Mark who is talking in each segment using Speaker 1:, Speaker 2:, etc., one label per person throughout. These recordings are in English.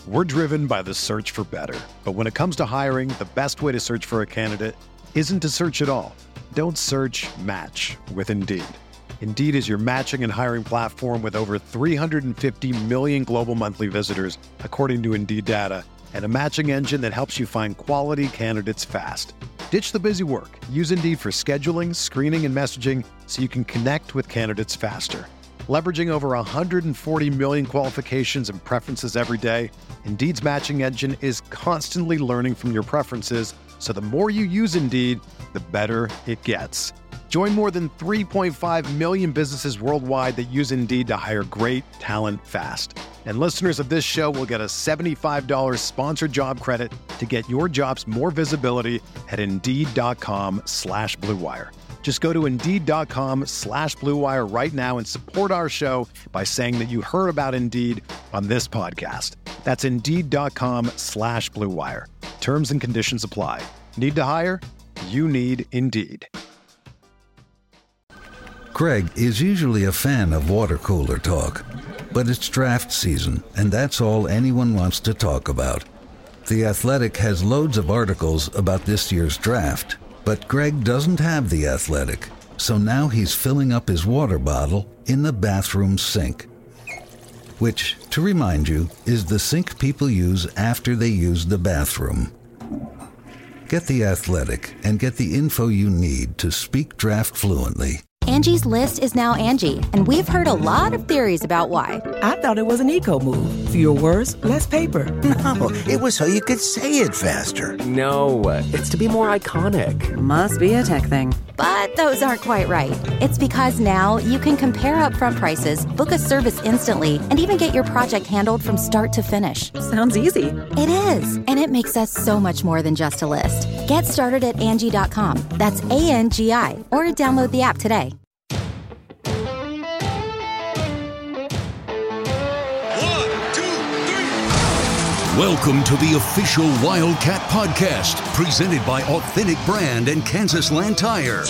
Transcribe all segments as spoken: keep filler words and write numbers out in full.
Speaker 1: We're driven by the search for better. But when it comes to hiring, the best way to search for a candidate isn't to search at all. Don't search, match with Indeed. Indeed is your matching and hiring platform with over three hundred fifty million global monthly visitors, according to Indeed data, and a matching engine that helps you find quality candidates fast. Ditch the busy work. Use Indeed for scheduling, screening, and messaging so you can connect with candidates faster. Leveraging over one hundred forty million qualifications and preferences every day, Indeed's matching engine is constantly learning from your preferences, so the more you use Indeed, the better it gets. Join more than three point five million businesses worldwide that use Indeed to hire great talent fast. And listeners of this show will get a seventy-five dollars sponsored job credit to get your jobs more visibility at Indeed.com slash Blue Wire. Just go to Indeed.com slash Blue Wire right now and support our show by saying that you heard about Indeed on this podcast. That's Indeed.com slash Blue Wire. Terms and conditions apply. Need to hire? You need Indeed.
Speaker 2: Greg is usually a fan of water cooler talk, but it's draft season, and that's all anyone wants to talk about. The Athletic has loads of articles about this year's draft, but Greg doesn't have The Athletic, so now he's filling up his water bottle in the bathroom sink, which, to remind you, is the sink people use after they use the bathroom. Get The Athletic and get the info you need to speak draft fluently.
Speaker 3: Angie's List is now Angie, and we've heard a lot of theories about why.
Speaker 4: I thought it was an eco move. Fewer words, less paper.
Speaker 5: No, it was so you could say it faster.
Speaker 6: No, it's to be more iconic.
Speaker 7: Must be a tech thing.
Speaker 3: But those aren't quite right. It's because now you can compare upfront prices, book a service instantly, and even get your project handled from start to finish.
Speaker 7: Sounds easy.
Speaker 3: It is, and it makes us so much more than just a list. Get started at Angie dot com. That's A N G I, or download the app today.
Speaker 8: Welcome to the official Wildcat Podcast, presented by Authentic Brand and Kansas Land Tire.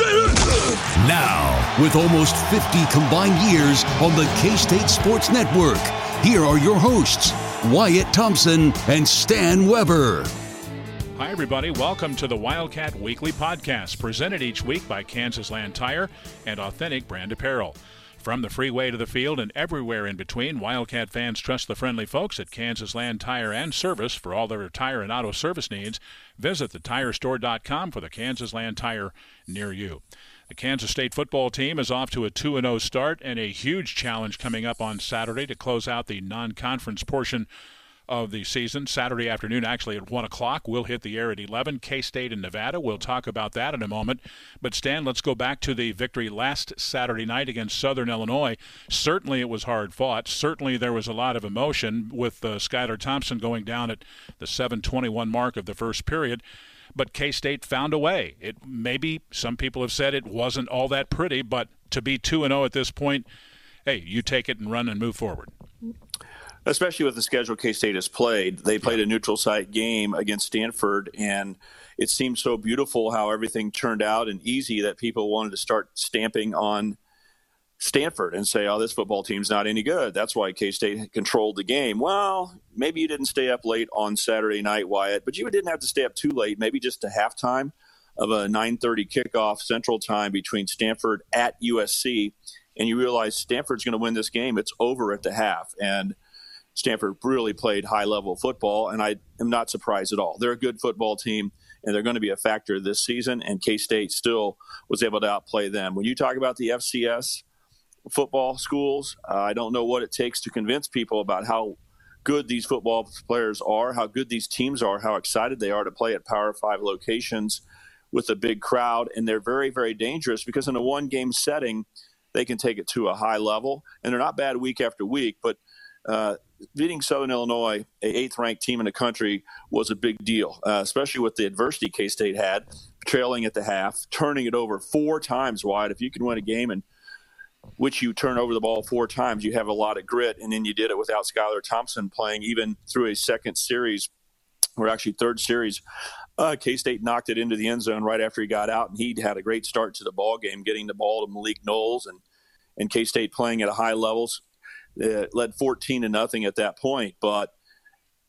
Speaker 8: Now, with almost fifty combined years on the K-State Sports Network, here are your hosts, Wyatt Thompson and Stan Weber.
Speaker 9: Hi, everybody. Welcome to the Wildcat Weekly Podcast, presented each week by Kansas Land Tire and Authentic Brand Apparel. From the freeway to the field and everywhere in between, Wildcat fans trust the friendly folks at Kansas Land Tire and Service for all their tire and auto service needs. Visit the tire store dot com for the Kansas Land Tire near you. The Kansas State football team is off to a two and oh start and a huge challenge coming up on Saturday to close out the non-conference portion of the season. Saturday afternoon, actually at one o'clock, we'll hit the air at eleven. K-State and Nevada. We'll talk about that in a moment. But, Stan, let's go back to the victory last Saturday night against Southern Illinois. Certainly it was hard fought. Certainly there was a lot of emotion with uh, Skylar Thompson going down at the seven twenty-one mark of the first period. But K-State found a way. It maybe some people have said it wasn't all that pretty, but to be two and oh at this point, hey, you take it and run and move forward.
Speaker 10: Especially with the schedule K-State has played. They played a neutral site game against Stanford, and it seemed so beautiful how everything turned out and easy that people wanted to start stamping on Stanford and say, oh, this football team's not any good. That's why K-State controlled the game. Well, maybe you didn't stay up late on Saturday night, Wyatt, but you didn't have to stay up too late, maybe just to halftime of a nine thirty kickoff Central Time between Stanford at U S C, and you realize Stanford's going to win this game. It's over at the half, and Stanford really played high-level football, and I am not surprised at all. They're a good football team, and they're going to be a factor this season, and K-State still was able to outplay them. When you talk about the F C S football schools, uh, I don't know what it takes to convince people about how good these football players are, how good these teams are, how excited they are to play at Power Five locations with a big crowd, and they're very, very dangerous because in a one-game setting, they can take it to a high level, and they're not bad week after week, but uh, beating Southern Illinois, a eighth-ranked team in the country, was a big deal, uh, especially with the adversity K-State had, trailing at the half, turning it over four times wide. If you can win a game in which you turn over the ball four times, you have a lot of grit, and then you did it without Skylar Thompson playing even through a second series, or actually third series. Uh, K-State knocked it into the end zone right after he got out, and he had a great start to the ball game, getting the ball to Malik Knowles, and, and K-State playing at a high levels. It led fourteen to nothing at that point, but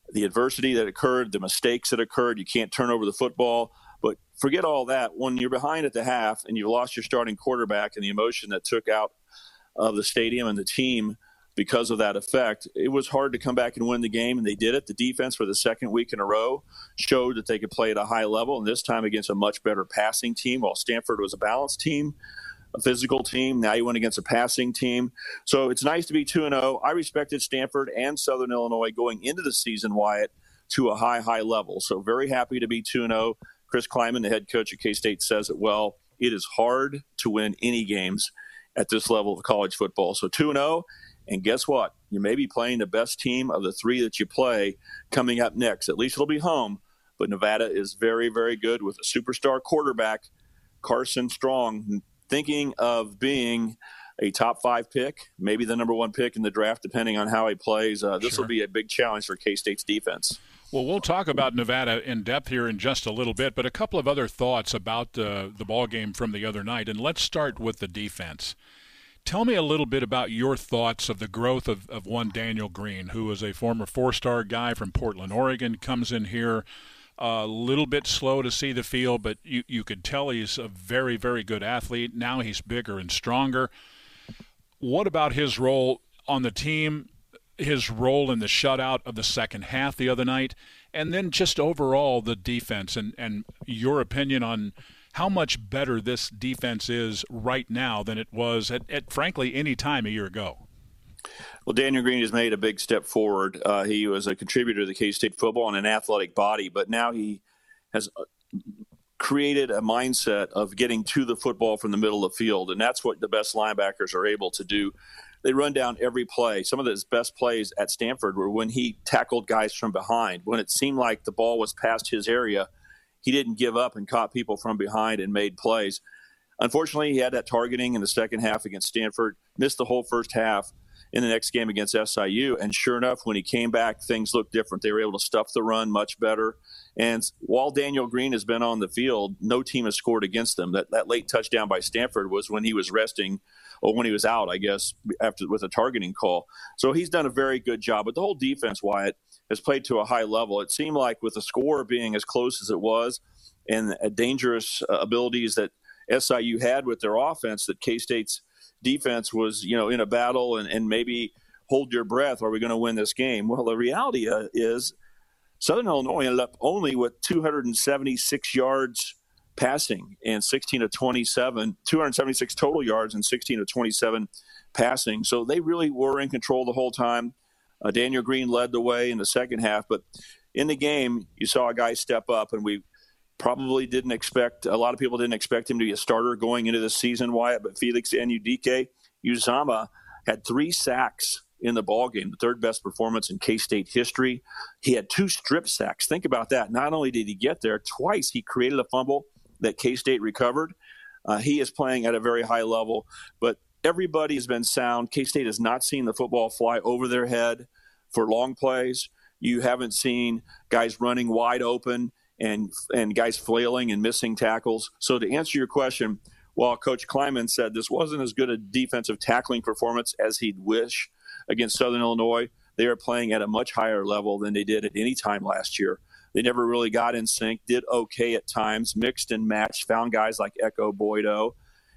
Speaker 10: the adversity that occurred, the mistakes that occurred. You can't turn over the football. But forget all that. When you're behind at the half and you lost your starting quarterback and the emotion that took out of the stadium and the team because of that effect, it was hard to come back and win the game, and they did it. The defense for the second week in a row showed that they could play at a high level, and this time against a much better passing team, while Stanford was a balanced team, a physical team. Now you went against a passing team. So it's nice to be two and oh. I respected Stanford and Southern Illinois going into the season, Wyatt, to a high, high level. So very happy to be two and oh. Chris Klieman, the head coach at K-State, says it well. It is hard to win any games at this level of college football. So two and oh, and guess what? You may be playing the best team of the three that you play coming up next. At least it'll be home. But Nevada is very, very good with a superstar quarterback, Carson Strong, thinking of being a top five pick, maybe the number one pick in the draft, depending on how he plays. Uh, this
Speaker 9: Sure.
Speaker 10: will be a big challenge for K-State's defense.
Speaker 9: Well, we'll talk about Nevada in depth here in just a little bit, but a couple of other thoughts about uh, the ball game from the other night, and let's start with the defense. Tell me a little bit about your thoughts of the growth of, of one Daniel Green, who is a former four-star guy from Portland, Oregon, comes in here a little bit slow to see the field, but you, you could tell he's a very, very good athlete. Now he's bigger and stronger. What about his role on the team, his role in the shutout of the second half the other night, and then just overall the defense and, and your opinion on how much better this defense is right now than it was at, at frankly, any time a year ago?
Speaker 10: Well, Daniel Green has made a big step forward. Uh, he was a contributor to the K-State football and an athletic body, but now he has created a mindset of getting to the football from the middle of the field, and that's what the best linebackers are able to do. They run down every play. Some of his best plays at Stanford were when he tackled guys from behind. When it seemed like the ball was past his area, he didn't give up and caught people from behind and made plays. Unfortunately, he had that targeting in the second half against Stanford, missed the whole first half in the next game against S I U. And sure enough, when he came back, things looked different. They were able to stuff the run much better. And while Daniel Green has been on the field, no team has scored against him. That that late touchdown by Stanford was when he was resting, or when he was out, I guess, after with a targeting call. So he's done a very good job. But the whole defense, Wyatt, has played to a high level. It seemed like with the score being as close as it was and dangerous uh, abilities that S I U had with their offense, that K-State's defense was, you know, in a battle and, and maybe hold your breath. Are we going to win this game? Well, the reality uh, is Southern Illinois ended up only with two hundred seventy-six yards passing and sixteen of twenty-seven, two hundred seventy-six total yards and sixteen of twenty-seven passing. So they really were in control the whole time. Uh, Daniel Green led the way in the second half, but in the game, you saw a guy step up, and we probably didn't expect, a lot of people didn't expect him to be a starter going into this season, Wyatt, but Felix Anudike Uzama had three sacks in the ballgame, the third best performance in K-State history. He had two strip sacks. Think about that. Not only did he get there, twice he created a fumble that K-State recovered. Uh, he is playing at a very high level, but everybody has been sound. K-State has not seen the football fly over their head for long plays. You haven't seen guys running wide open and and guys flailing and missing tackles. So to answer your question, while Coach Klieman said this wasn't as good a defensive tackling performance as he'd wish against Southern Illinois, they are playing at a much higher level than they did at any time last year. They never really got in sync, did okay at times, mixed and matched, found guys like Echo Boydo.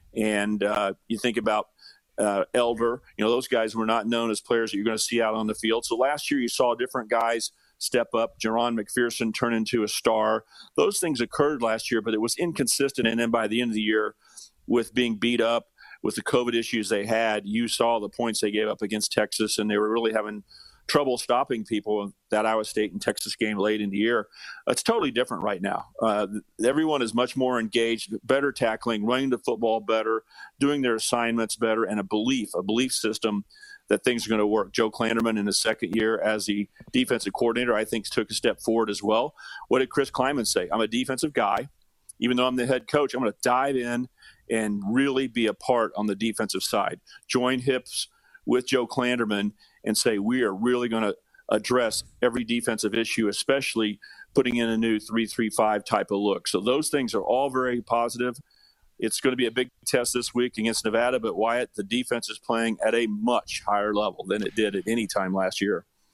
Speaker 10: And uh, you think about uh, Elder, you know, those guys were not known as players that you're going to see out on the field. So last year you saw different guys step up. Jerron McPherson turn into a star. Those things occurred last year, but it was inconsistent. And then by the end of the year, with being beat up, with the COVID issues they had, you saw the points they gave up against Texas, and they were really having trouble stopping people in that Iowa State and Texas game late in the year. It's totally different right now. Uh, everyone is much more engaged, better tackling, running the football better, doing their assignments better, and a belief, a belief system that things are going to work. Joe Klanderman in his second year as the defensive coordinator, I think, took a step forward as well. What did Chris Klieman say? I'm a defensive guy. Even though I'm the head coach, I'm going to dive in and really be a part on the defensive side. Join hips with Joe Klanderman and say we are really going to address every defensive issue, especially putting in a new three three five type of look. So those things are all very positive. It's going to be a big test this week against Nevada, but Wyatt, the defense is playing at a much higher level than it did at any time last year.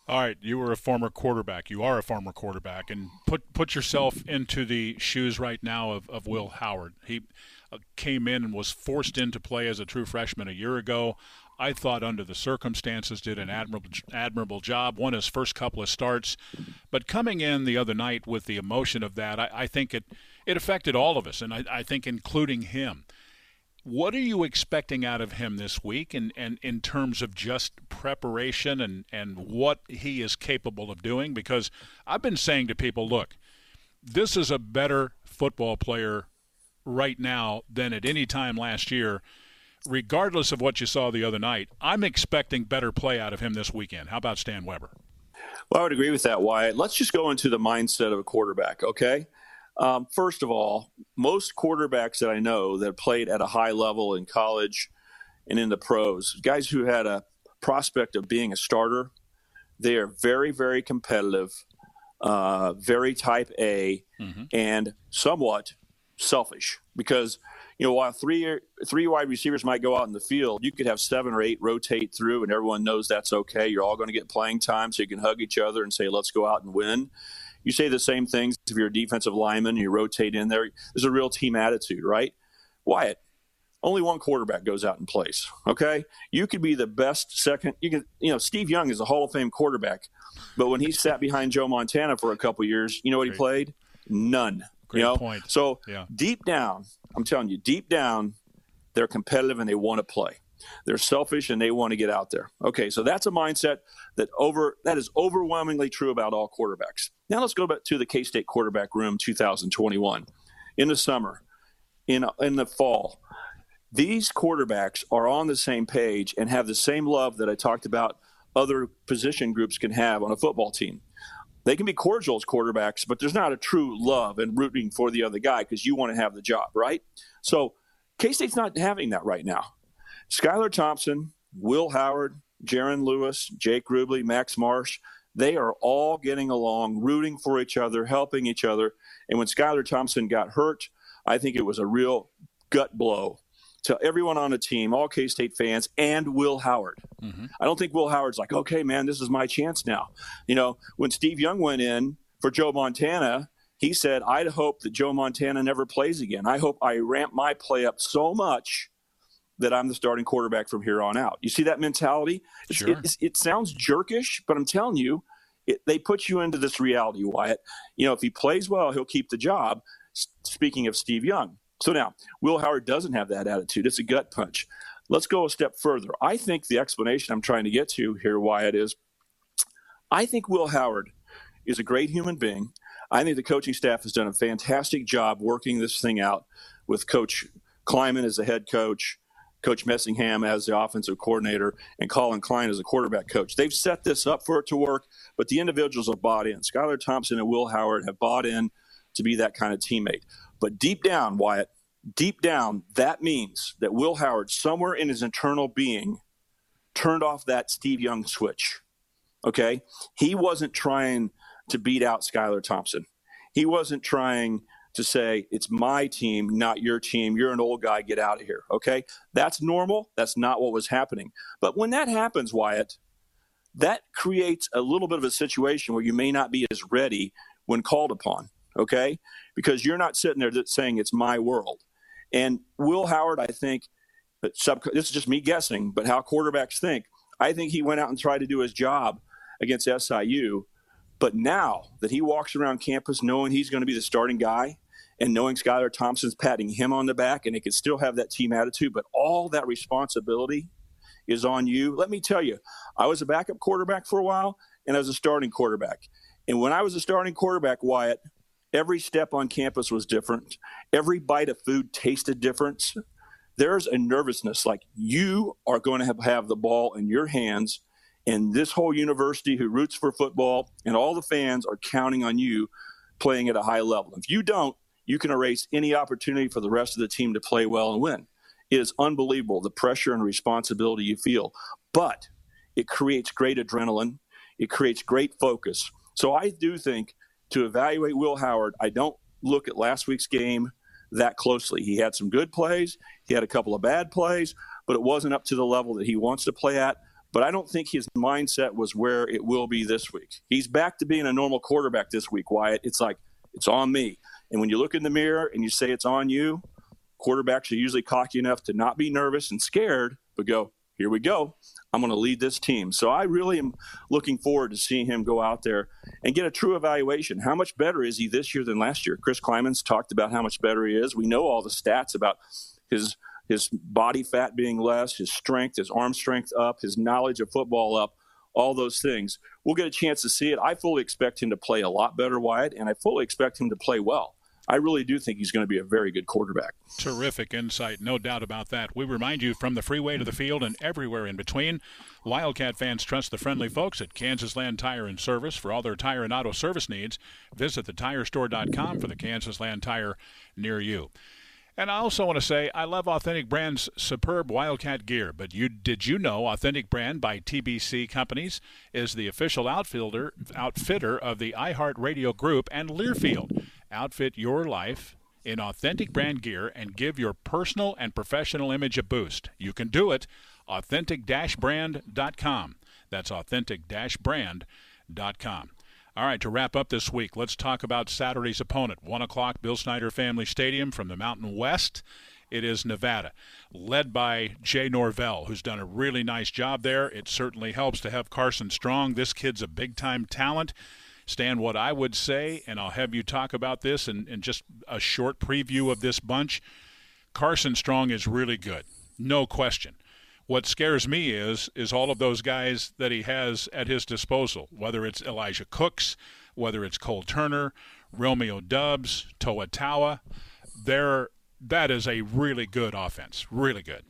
Speaker 9: All right, you were a former quarterback. You are a former quarterback, and put put yourself into the shoes right now of, of Will Howard. He uh, came in and was forced into play as a true freshman a year ago. I thought under the circumstances did an admirable admirable job, won his first couple of starts. But coming in the other night with the emotion of that, I, I think it, it affected all of us, and I, I think including him. What are you expecting out of him this week and, and in terms of just preparation and, and what he is capable of doing? Because I've been saying to people, look, this is a better football player right now than at any time last year. Regardless of what you saw the other night, I'm expecting better play out of him this weekend. How about Stan Weber?
Speaker 10: Well, I would agree with that, Wyatt. Let's just go into the mindset of a quarterback, okay? Um, first of all, most quarterbacks that I know that played at a high level in college and in the pros, guys who had a prospect of being a starter, they are very, very competitive, uh, very type A, mm-hmm. and somewhat selfish. Because, you know, while three three wide receivers might go out in the field, you could have seven or eight rotate through, and everyone knows that's okay. You're all going to get playing time, so you can hug each other and say, let's go out and win. You say the same things if you're a defensive lineman, you rotate in there. There's a real team attitude, right? Wyatt, only one quarterback goes out and plays, okay? You could be the best second. You can, you know, Steve Young is a Hall of Fame quarterback, but when he sat behind Joe Montana for a couple years, you know what he played? None.
Speaker 9: Great
Speaker 10: you know?
Speaker 9: point.
Speaker 10: So
Speaker 9: yeah.
Speaker 10: deep down, I'm telling you, deep down, they're competitive and they want to play. They're selfish and they want to get out there. Okay, so that's a mindset that over that is overwhelmingly true about all quarterbacks. Now let's go back to the K-State quarterback room two thousand twenty-one. In the summer, in in the fall, these quarterbacks are on the same page and have the same love that I talked about other position groups can have on a football team. They can be cordial as quarterbacks, but there's not a true love and rooting for the other guy because you want to have the job, right? So K-State's not having that right now. Skylar Thompson, Will Howard, Jaron Lewis, Jake Rubley, Max Marsh, they are all getting along, rooting for each other, helping each other. And when Skylar Thompson got hurt, I think it was a real gut blow to everyone on the team, all K-State fans, and Will Howard. Mm-hmm. I don't think Will Howard's like, okay, man, this is my chance now. You know, when Steve Young went in for Joe Montana, he said, I'd hope that Joe Montana never plays again. I hope I ramp my play up so much that I'm the starting quarterback from here on out. You see that mentality? It's,
Speaker 9: sure.
Speaker 10: it, it sounds jerkish, but I'm telling you, it, they put you into this reality, Wyatt. You know, if he plays well, he'll keep the job. S- speaking of Steve Young. So now, Will Howard doesn't have that attitude. It's a gut punch. Let's go a step further. I think the explanation I'm trying to get to here, Wyatt, is I think Will Howard is a great human being. I think the coaching staff has done a fantastic job working this thing out with Coach Kleiman as the head coach, Coach Messingham as the offensive coordinator, and Colin Klein as the quarterback coach. They've set this up for it to work, but the individuals have bought in. Skylar Thompson and Will Howard have bought in to be that kind of teammate. But deep down, Wyatt, deep down, that means that Will Howard, somewhere in his internal being, turned off that Steve Young switch, okay? He wasn't trying to beat out Skylar Thompson. He wasn't trying to say, it's my team, not your team. You're an old guy. Get out of here. Okay. That's normal. That's not what was happening. But when that happens, Wyatt, that creates a little bit of a situation where you may not be as ready when called upon. Okay. Because you're not sitting there saying it's my world. And Will Howard, I think, sub, this is just me guessing, but how quarterbacks think, I think he went out and tried to do his job against S I U. But now that he walks around campus knowing he's going to be the starting guy, and knowing Skylar Thompson's patting him on the back, and he can still have that team attitude, but all that responsibility is on you. Let me tell you, I was a backup quarterback for a while, and I was a starting quarterback. And when I was a starting quarterback, Wyatt, every step on campus was different. Every bite of food tasted different. There's a nervousness, like you are going to have, have the ball in your hands, and this whole university who roots for football and all the fans are counting on you playing at a high level. If you don't, you can erase any opportunity for the rest of the team to play well and win. It is unbelievable, the pressure and responsibility you feel. But it creates great adrenaline. It creates great focus. So I do think to evaluate Will Howard, I don't look at last week's game that closely. He had some good plays. He had a couple of bad plays, but it wasn't up to the level that he wants to play at. but I don't think his mindset was where it will be this week. He's back to being a normal quarterback this week, Wyatt. It's like, it's on me. And when you look in the mirror and you say it's on you, quarterbacks are usually cocky enough to not be nervous and scared, but go, here we go. I'm going to lead this team. So I really am looking forward to seeing him go out there and get a true evaluation. How much better is he this year than last year? Chris Kleinman's talked about how much better he is. We know all the stats about his his body fat being less, his strength, his arm strength up, his knowledge of football up, all those things. We'll get a chance to see it. I fully expect him to play a lot better, Wyatt, and I fully expect him to play well. I really do think he's going to be a very good quarterback.
Speaker 9: Terrific insight, no doubt about that. We remind you, from the freeway to the field and everywhere in between, Wildcat fans trust the friendly folks at Kansas Land Tire and Service for all their tire and auto service needs. Visit the tire store dot com for the Kansas Land Tire near you. And I also want to say I love Authentic Brand's superb Wildcat gear, but you did you know Authentic Brand by T B C Companies is the official outfielder, outfitter of the iHeartRadio Group and Learfield. Outfit your life in Authentic Brand gear and give your personal and professional image a boost. You can do it. authentic dash brand dot com. That's authentic dash brand dot com. All right, to wrap up this week, let's talk about Saturday's opponent. one o'clock, Bill Snyder Family Stadium from the Mountain West. It is Nevada, led by Jay Norvell, who's done a really nice job there. It certainly helps to have Carson Strong. This kid's a big-time talent. Stan, what I would say, and I'll have you talk about this in, in just a short preview of this bunch, Carson Strong is really good, no question. What scares me is is all of those guys that he has at his disposal, whether it's Elijah Cooks, whether it's Cole Turner, Romeo Doubs, Toa Taua. They're, that is a really good offense, really good.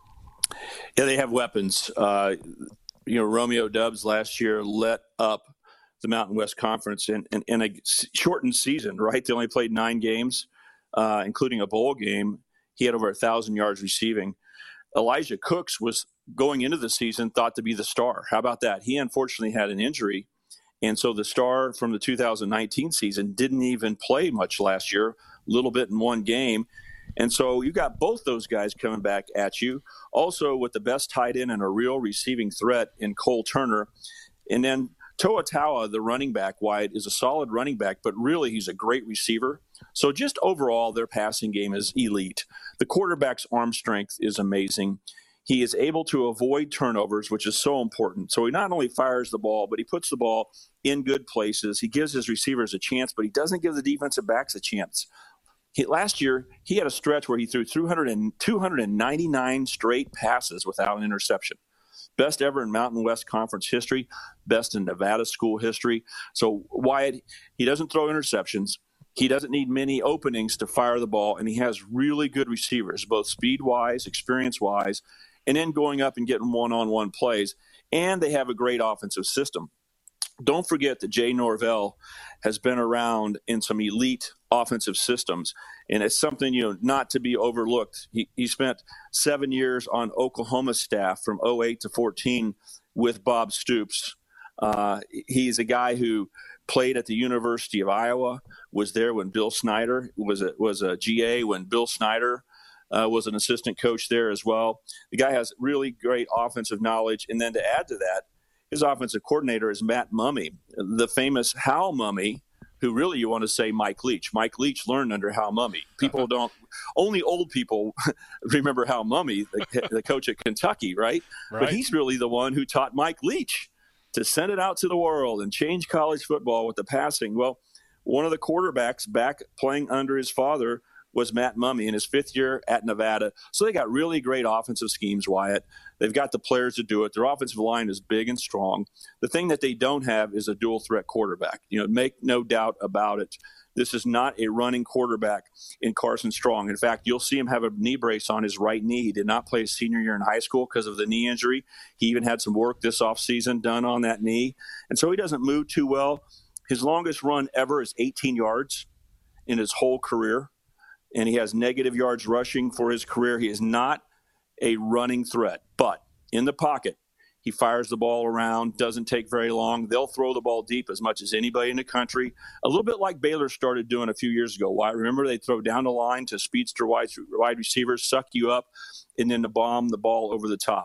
Speaker 10: Yeah, they have weapons. Uh, you know, Romeo Doubs last year let up the Mountain West Conference in, in, in a shortened season, right? They only played nine games, uh, including a bowl game. He had over a thousand yards receiving. Elijah Cooks was going into the season thought to be the star. How about that? He unfortunately had an injury. And so the star from the two thousand nineteen season didn't even play much last year, a little bit in one game. And so you got both those guys coming back at you. Also with the best tight end and a real receiving threat in Cole Turner. And then Toa Taua, the running back, Wyatt, is a solid running back, but really he's a great receiver. So just overall, their passing game is elite. The quarterback's arm strength is amazing. He is able to avoid turnovers, which is so important. So he not only fires the ball, but he puts the ball in good places. He gives his receivers a chance, but he doesn't give the defensive backs a chance. He, last year, he had a stretch where he threw two hundred ninety-nine straight passes without an interception. Best ever in Mountain West Conference history, best in Nevada school history. So Wyatt, he doesn't throw interceptions. He doesn't need many openings to fire the ball, and he has really good receivers, both speed-wise, experience-wise, and then going up and getting one-on-one plays. And they have a great offensive system. Don't forget that Jay Norvell has been around in some elite offensive systems, and it's something, you know, not to be overlooked. He, he spent seven years on Oklahoma's staff from oh eight to fourteen with Bob Stoops. Uh, he's a guy who played at the University of Iowa, was there when Bill Snyder was a, was a G A, when Bill Snyder uh, was an assistant coach there as well. The guy has really great offensive knowledge, and then to add to that, his offensive coordinator is Matt Mumme, the famous Hal Mumme, who really you want to say Mike Leach. Mike Leach learned under Hal Mumme. People don't – only old people remember Hal Mumme, the, the coach at Kentucky, right? right? But he's really the one who taught Mike Leach to send it out to the world and change college football with the passing. Well, one of the quarterbacks back playing under his father was Matt Mumme in his fifth year at Nevada. So they got really great offensive schemes, Wyatt. They've got the players to do it. Their offensive line is big and strong. The thing that they don't have is a dual threat quarterback. You know, make no doubt about it. This is not a running quarterback in Carson Strong. In fact, you'll see him have a knee brace on his right knee. He did not play his senior year in high school because of the knee injury. He even had some work this offseason done on that knee. And so he doesn't move too well. His longest run ever is eighteen yards in his whole career. And he has negative yards rushing for his career. He is not a running threat. But in the pocket, he fires the ball around, doesn't take very long. They'll throw the ball deep as much as anybody in the country, a little bit like Baylor started doing a few years ago. Why? Remember, they throw down the line to speedster wide, wide receivers, suck you up, and then to bomb the ball over the top.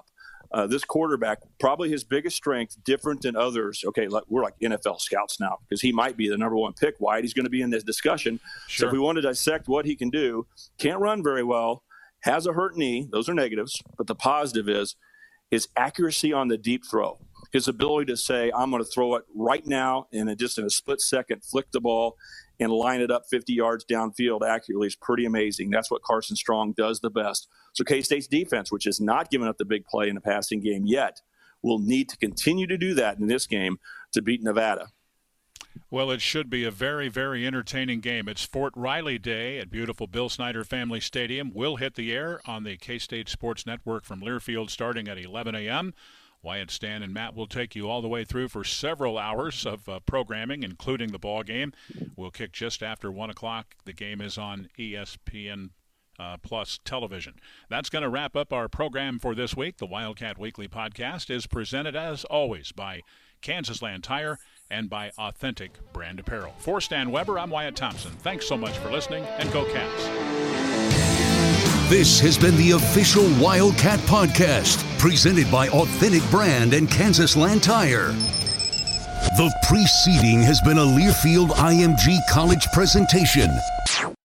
Speaker 10: Uh, this quarterback, probably his biggest strength, different than others. Okay, like, we're like N F L scouts now because he might be the number one pick. Wyatt, he's going to be in this discussion.
Speaker 9: Sure.
Speaker 10: So if we want to dissect what he can do, can't run very well, has a hurt knee. Those are negatives. But the positive is his accuracy on the deep throw, his ability to say, I'm going to throw it right now and just in a split second, flick the ball and line it up fifty yards downfield accurately is pretty amazing. That's what Carson Strong does the best. So K-State's defense, which has not given up the big play in the passing game yet, will need to continue to do that in this game to beat Nevada.
Speaker 9: Well, it should be a very, very entertaining game. It's Fort Riley Day at beautiful Bill Snyder Family Stadium. We'll hit the air on the K-State Sports Network from Learfield starting at eleven a.m. Wyatt, Stan, and Matt will take you all the way through for several hours of uh, programming, including the ball game. We'll kick just after one o'clock. The game is on E S P N uh, Plus television. That's going to wrap up our program for this week. The Wildcat Weekly Podcast is presented, as always, by Kansas Land Tire and by Authentic Brand Apparel. For Stan Weber, I'm Wyatt Thompson. Thanks so much for listening, and go Cats.
Speaker 8: This has been the official Wildcat Podcast, presented by Authentic Brand and Kansas Land Tire. The preceding has been a Learfield I M G College presentation.